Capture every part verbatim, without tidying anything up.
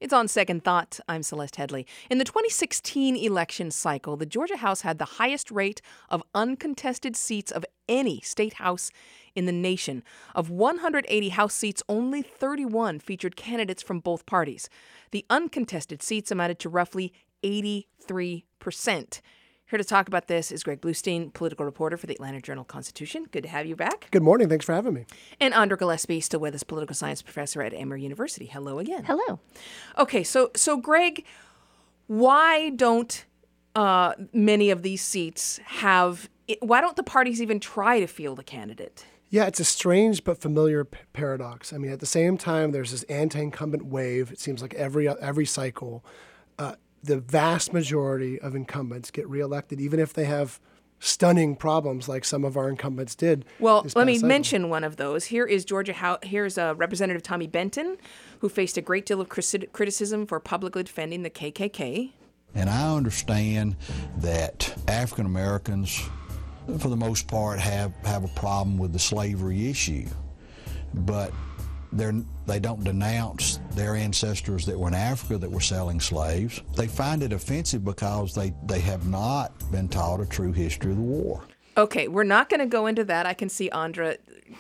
It's On Second Thought. I'm Celeste Headley. In the twenty sixteen election cycle, the Georgia House had the highest rate of uncontested seats of any state house in the nation. Of one hundred eighty House seats, only thirty-one featured candidates from both parties. The uncontested seats amounted to roughly eighty-three percent. Here to talk about this is Greg Bluestein, political reporter for the Atlanta Journal-Constitution. Good to have you back. Good morning. Thanks for having me. And Andra Gillespie, still with us, political science professor at Emory University. Hello again. Hello. Okay, so so Greg, why don't uh, many of these seats have? Why don't the parties even try to field a candidate? Yeah, it's a strange but familiar p- paradox. I mean, at the same time, there's this anti-incumbent wave. It seems like every every cycle. Uh, the vast majority of incumbents get reelected, even if they have stunning problems like some of our incumbents did. Well, let me cycle. mention one of those. Here is Georgia House. Here's uh, Representative Tommy Benton, who faced a great deal of criticism for publicly defending the K K K. And I understand that African Americans, for the most part, have, have a problem with the slavery issue, but they're, they don't denounce their ancestors that were in Africa that were selling slaves. They find it offensive because they, they have not been taught a true history of the war. Okay, we're not going to go into that. I can see Andra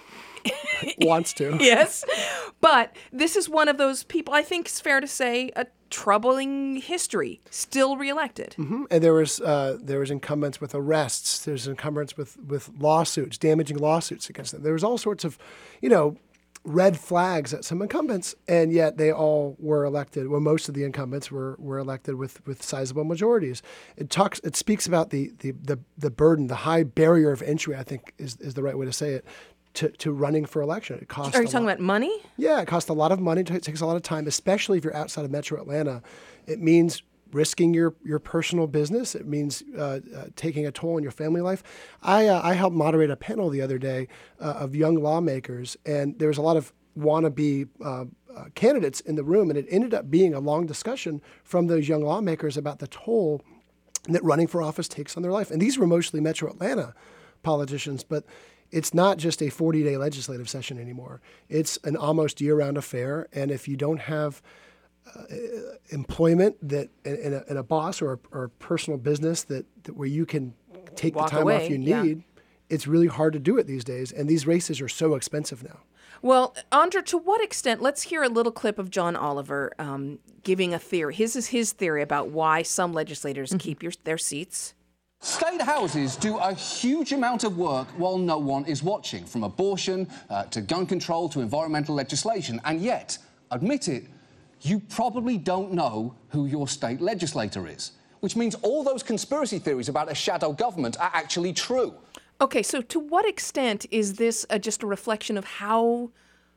wants to. Yes, but this is one of those people, I think it's fair to say, a troubling history, still reelected. Mm-hmm. And there was uh, there was incumbents with arrests. There's incumbents with, with lawsuits, damaging lawsuits against them. There was all sorts of, you know, red flags at some incumbents, and yet they all were elected. Well, most of the incumbents were, were elected with, with sizable majorities. It talks, it speaks about the, the, the, the burden, the high barrier of entry, I think is, is the right way to say it, to, to running for election. It costs. Are you talking lot. about money? Yeah, it costs a lot of money. It takes a lot of time, especially if you're outside of Metro Atlanta. It means risking your, your personal business. It means uh, uh, taking a toll on your family life. I uh, I helped moderate a panel the other day uh, of young lawmakers, and there was a lot of wannabe uh, uh, candidates in the room, and it ended up being a long discussion from those young lawmakers about the toll that running for office takes on their life. And these were mostly Metro Atlanta politicians, but it's not just a forty-day legislative session anymore. It's an almost year-round affair, and if you don't have Uh, employment that in a, in a boss or a, or a personal business that, that where you can take Walk the time away, off you yeah. need, it's really hard to do it these days. And these races are so expensive now. Well, Andra, to what extent? Let's hear a little clip of John Oliver um, giving a theory. His is his theory about why some legislators mm-hmm. keep your, their seats. State houses do a huge amount of work while no one is watching, from abortion uh, to gun control to environmental legislation. And yet, admit it, you probably don't know who your state legislator is, which means all those conspiracy theories about a shadow government are actually true. Okay, so to what extent is this uh, just a reflection of how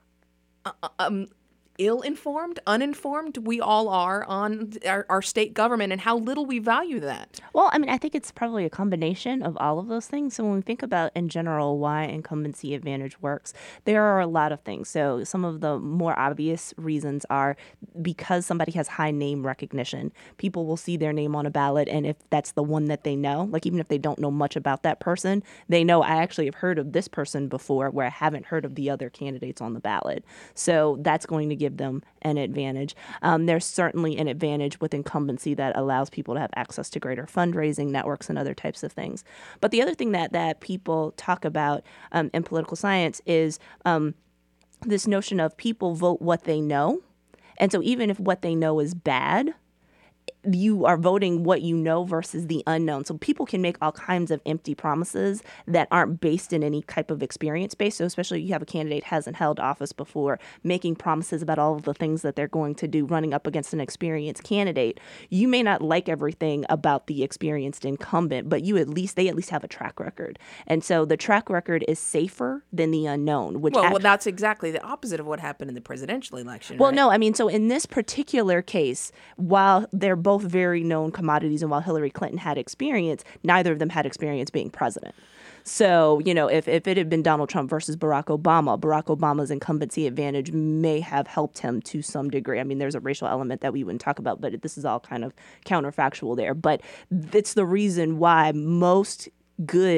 uh, um, ill-informed, uninformed we all are on our, our state government and how little we value that? Well, I mean, I think it's probably a combination of all of those things. So when we think about, in general, why incumbency advantage works, there are a lot of things. So some of the more obvious reasons are because somebody has high name recognition. People will see their name on a ballot, and if that's the one that they know, like even if they don't know much about that person, they know I actually have heard of this person before where I haven't heard of the other candidates on the ballot. So that's going to give them an advantage. Um, there's certainly an advantage with incumbency that allows people to have access to greater fundraising networks and other types of things. But the other thing that, that people talk about um, in political science is um, this notion of people vote what they know. And so even if what they know is bad, you are voting what you know versus the unknown. So people can make all kinds of empty promises that aren't based in any type of experience base. So especially if you have a candidate who hasn't held office before, making promises about all of the things that they're going to do, running up against an experienced candidate. You may not like everything about the experienced incumbent, but you at least they at least have a track record. And so the track record is safer than the unknown. Which well, act- well, that's exactly the opposite of what happened in the presidential election. Well, right? no, I mean, so in this particular case, while they're both very known commodities, and while Hillary Clinton had experience, neither of them had experience being president. So, you know, if, if it had been Donald Trump versus Barack Obama, Barack Obama's incumbency advantage may have helped him to some degree. I mean, there's a racial element that we wouldn't talk about, but this is all kind of counterfactual there. But it's the reason why most good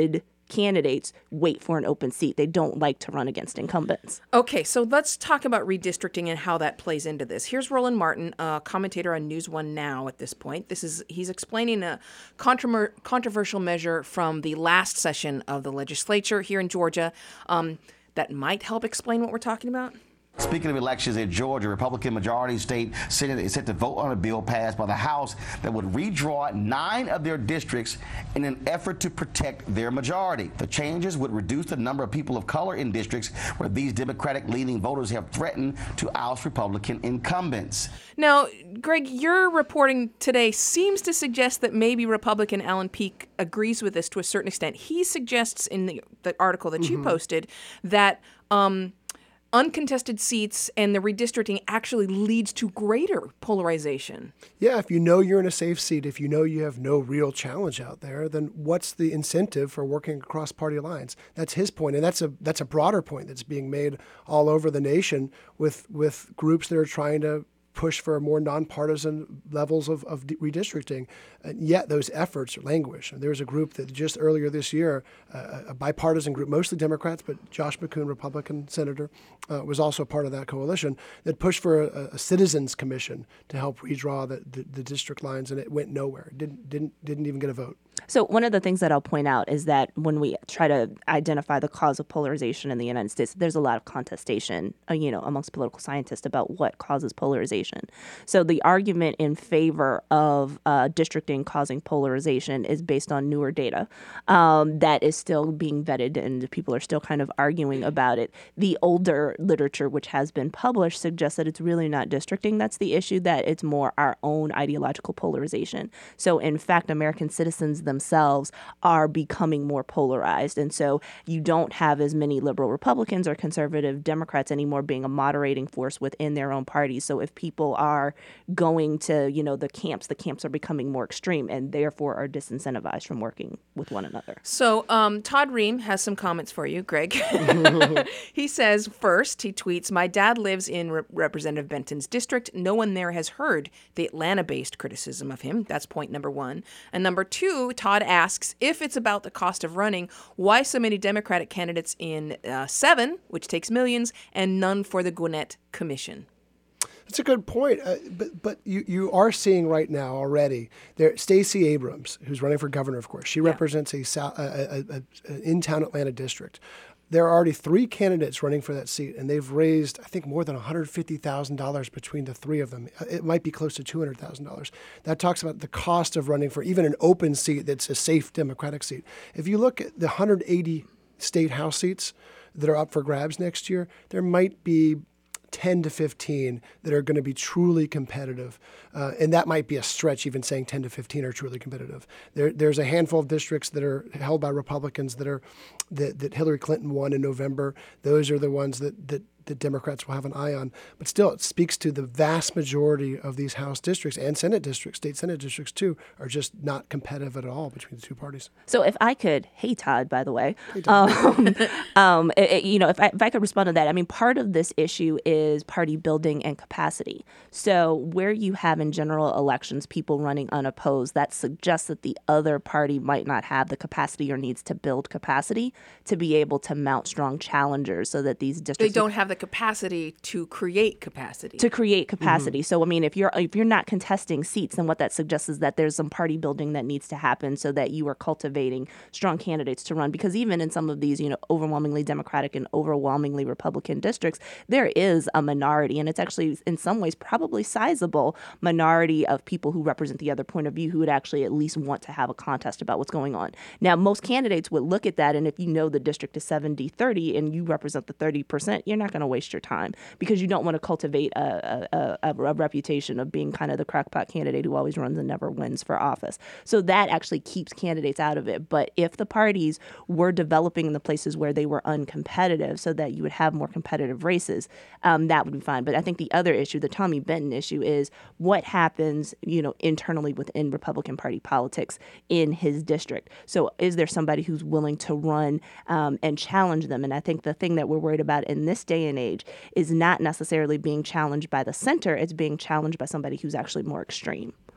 candidates wait for an open seat. They don't like to run against incumbents. Okay, so let's talk about redistricting and how that plays into this. Here's Roland Martin, a commentator on News One Now at this point. This is he's explaining a controver- controversial measure from the last session of the legislature here in Georgia um, that might help explain what we're talking about. Speaking of elections in Georgia, Republican majority state Senate is set to vote on a bill passed by the House that would redraw nine of their districts in an effort to protect their majority. The changes would reduce the number of people of color in districts where these Democratic-leaning voters have threatened to oust Republican incumbents. Now, Greg, your reporting today seems to suggest that maybe Republican Alan Peake agrees with this to a certain extent. He suggests in the, the article that mm-hmm. you posted that um, uncontested seats and the redistricting actually leads to greater polarization. Yeah, if you know you're in a safe seat, if you know you have no real challenge out there, then what's the incentive for working across party lines? That's his point, and that's a that's a broader point that's being made all over the nation with with groups that are trying to push for more nonpartisan levels of, of redistricting, and yet those efforts languish. And there was a group that just earlier this year, uh, a bipartisan group, mostly Democrats, but Josh McCoon, Republican senator, uh, was also part of that coalition, that pushed for a, a citizens commission to help redraw the, the, the district lines, and it went nowhere. It didn't didn't didn't even get a vote. So one of the things that I'll point out is that when we try to identify the cause of polarization in the United States, there's a lot of contestation, uh, you know, amongst political scientists about what causes polarization. So the argument in favor of uh, districting causing polarization is based on newer data um, that is still being vetted, and people are still kind of arguing about it. The older literature, which has been published, suggests that it's really not districting that's the issue, that it's more our own ideological polarization. So in fact, American citizens themselves are becoming more polarized. And so you don't have as many liberal Republicans or conservative Democrats anymore being a moderating force within their own parties. So if people are going to, you know, the camps, the camps are becoming more extreme and therefore are disincentivized from working with one another. So um, Todd Ream has some comments for you, Greg. He says, first, he tweets, "My dad lives in Re- Representative Benton's district. No one there has heard the Atlanta-based criticism of him." That's point number one. And number two, Todd asks, if it's about the cost of running, why so many Democratic candidates in uh, seven, which takes millions, and none for the Gwinnett Commission? That's a good point. Uh, but but you, you are seeing right now already there Stacey Abrams, who's running for governor, of course. She yeah. represents a, a, a, a, a in-town Atlanta district. There are already three candidates running for that seat, and they've raised, I think, more than one hundred fifty thousand dollars between the three of them. It might be close to two hundred thousand dollars. That talks about the cost of running for even an open seat that's a safe Democratic seat. If you look at the one hundred eighty state House seats that are up for grabs next year, there might be ten to fifteen that are going to be truly competitive. Uh, and that might be a stretch, even saying ten to fifteen are truly competitive. There, there's a handful of districts that are held by Republicans that are that, that Hillary Clinton won in November. Those are the ones that, that that Democrats will have an eye on. But still, it speaks to the vast majority of these House districts and Senate districts, state Senate districts too, are just not competitive at all between the two parties. So if I could, hey Todd, by the way, hey, Todd. um, um, it, it, you know, if I, if I could respond to that, I mean, part of this issue is party building and capacity. So where you have in general elections people running unopposed, that suggests that the other party might not have the capacity or needs to build capacity to be able to mount strong challengers so that these districts... They don't have the capacity to create capacity. To create capacity. Mm-hmm. So, I mean, if you're if you're not contesting seats, then what that suggests is that there's some party building that needs to happen so that you are cultivating strong candidates to run. Because even in some of these, you know, overwhelmingly Democratic and overwhelmingly Republican districts, there is a minority, and it's actually in some ways probably sizable minority of people who represent the other point of view who would actually at least want to have a contest about what's going on. Now, most candidates would look at that, and if you know the district is seventy thirty and you represent the thirty percent, you're not going to waste your time because you don't want to cultivate a, a, a, a reputation of being kind of the crackpot candidate who always runs and never wins for office. So that actually keeps candidates out of it. But if the parties were developing in the places where they were uncompetitive so that you would have more competitive races, um, that would be fine. But I think the other issue, the Tommy Benton issue, is what happens, you know, internally within Republican Party politics in his district. So is there somebody who's willing to run um, and challenge them? And I think the thing that we're worried about in this day and age is not necessarily being challenged by the center, it's being challenged by somebody who's actually more extreme.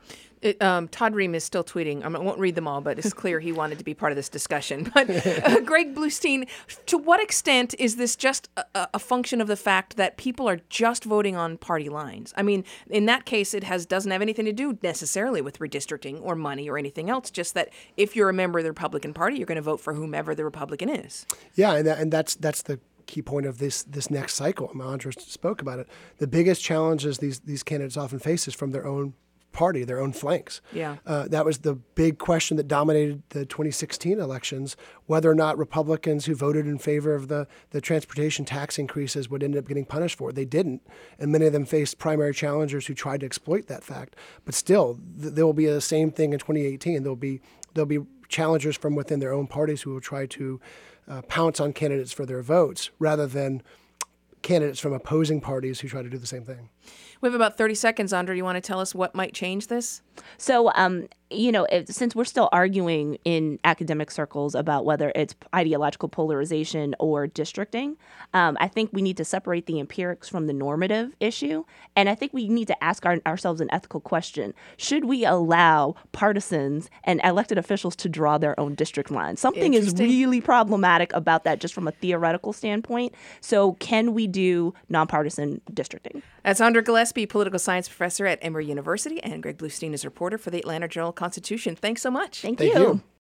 It, um, Todd Ream is still tweeting. I won't read them all, but it's clear he wanted to be part of this discussion. But uh, Greg Bluestein, to what extent is this just a, a function of the fact that people are just voting on party lines? I mean, in that case, it has doesn't have anything to do necessarily with redistricting or money or anything else. Just that if you're a member of the Republican Party, you're going to vote for whomever the Republican is. Yeah, and that, and that's that's the key point of this this next cycle. I mean, Andra spoke about it. The biggest challenges these these candidates often face is from their own party, their own flanks. Yeah. Uh, that was the big question that dominated the twenty sixteen elections, whether or not Republicans who voted in favor of the, the transportation tax increases would end up getting punished for it. They didn't. And many of them faced primary challengers who tried to exploit that fact. But still, th- there will be the same thing in twenty eighteen. There'll be, there'll be challengers from within their own parties who will try to uh, pounce on candidates for their votes rather than candidates from opposing parties who try to do the same thing. We have about thirty seconds, Andra. You want to tell us what might change this? So, um, you know, if, since we're still arguing in academic circles about whether it's ideological polarization or districting, um, I think we need to separate the empirics from the normative issue. And I think we need to ask our, ourselves an ethical question. Should we allow partisans and elected officials to draw their own district lines? Something is really problematic about that just from a theoretical standpoint. So can we do nonpartisan districting? That's Andra Gillespie, political science professor at Emory University, and Greg Bluestein is reporter for the Atlanta Journal-Constitution. Thanks so much. Thank, Thank you. you.